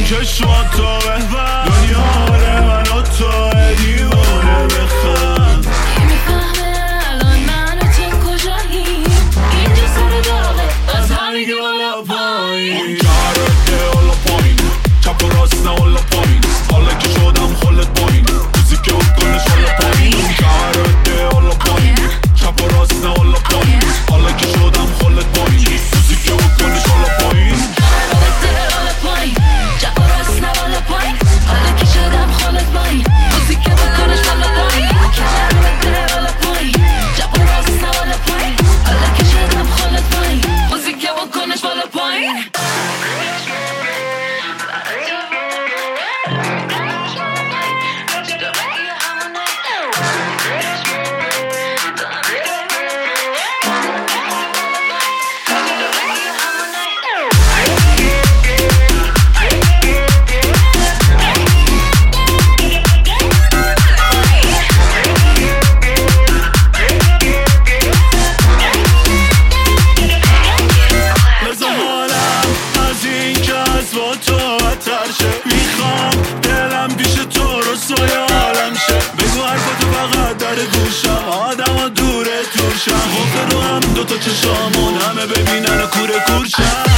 چشمات تو بهبر دنیا بره من و تو دیوونه بخند میفهمه الان من و تو کجاییم اینجا سر داغه از همگی بالا پایین کرده حالا پایین چپ و راست نه حالا پایین حالا که شدم خلت پایین موزیک بکنش حالا پایین کرده حالا پایین چپ و راست نه حالا پایین حالا که شدم خلت پایین موزیک بکنش حالا پایین میخوام دلم پیش تو رسوای عالم شه بگو حرفتو فقط در گوشم آدم ها دوره تورشم خوف رو هم دوتا چشامون همه ببینن و کوره کورشم